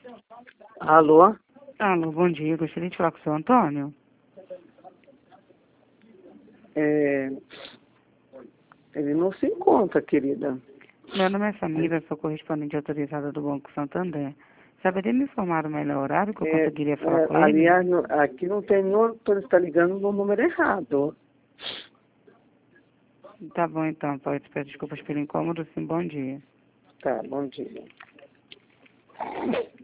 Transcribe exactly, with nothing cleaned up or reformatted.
Alô? Alô, bom dia. Gostaria de falar com o seu Antônio. É... Ele não se encontra, querida. Meu nome é Samira, sou correspondente autorizada do Banco Santander. Saberia me informar o melhor horário que eu É, conseguiria falar é, com ele? aliás, no- aqui não tem nenhum, você está ligando no número errado. Tá bom, então. Pode pedir desculpas pelo incômodo, sim. Bom dia. Tá, bom dia.